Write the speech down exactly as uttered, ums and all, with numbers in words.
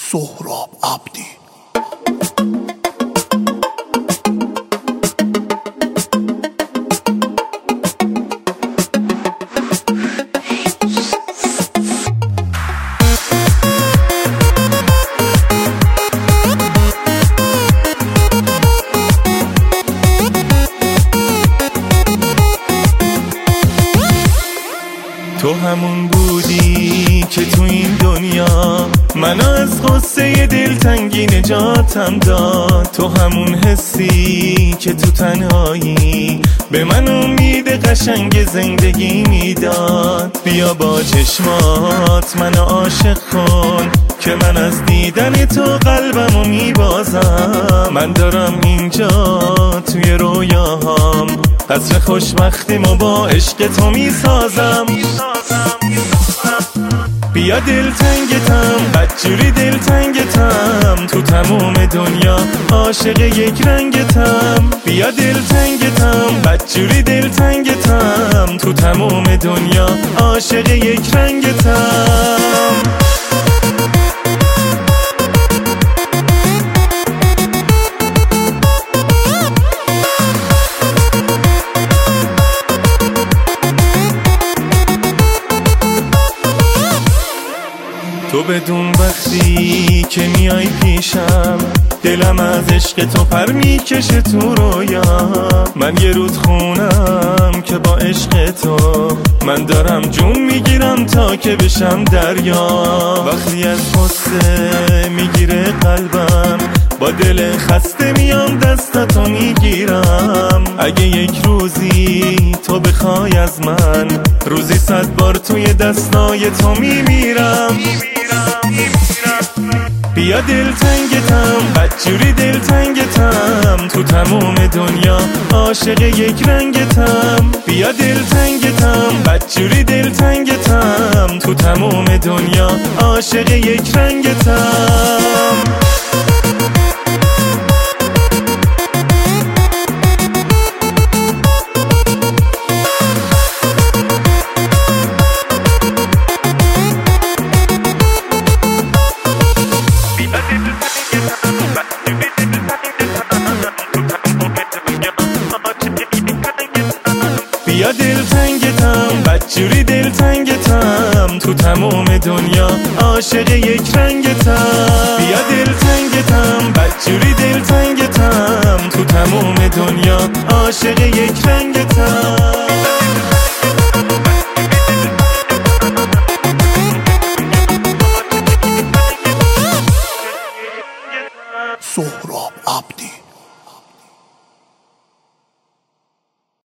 سهراب عبدی. تو همون بودی که تو این دنیا منو از غصه دلتنگی نجاتم داد. تو همون حسی که تو تنهایی به من امید قشنگ زندگی میداد. بیا با چشمات منو عاشق کن که من از دیدن تو قلبمو میبازم. من دارم اینجا توی رویاهام قصر خوشبختیمو با عشق تو میسازم. بیا دلتنگتم، بدجوری دلتنگتم، تو تموم دنیا عاشق یک رنگتم. بیا دلتنگتم، بدجوری دلتنگتم، تو تموم دنیا عاشق یک رنگتم. تو بدون وقتی که میای پیشم دلم از عشق تو پر میکشه تو رویا. من یه رود خونم که با عشق تو من دارم جون میگیرم تا که بشم دریا. وقتی از غصه میگیره قلبم با دل خسته میام دستاتو میگیرم. اگه یک روزی تو بخوای از من روزی صد بار توی دستای تو میمیرم. بیا دلتنگتم، بدجوری دلتنگتم، تو تموم دنیا عاشق یک رنگتم. بیا دلتنگتم، بدجوری دلتنگتم، تو تموم دنیا عاشق یک رنگتم. بیا دلتنگتم، بدجوری دلتنگتم، تو تموم دنیا عاشق یک رنگتم. بیا دلتنگتم، بدجوری دلتنگتم، تو تموم دنیا عاشق یک رنگتم. سهراب عبدی.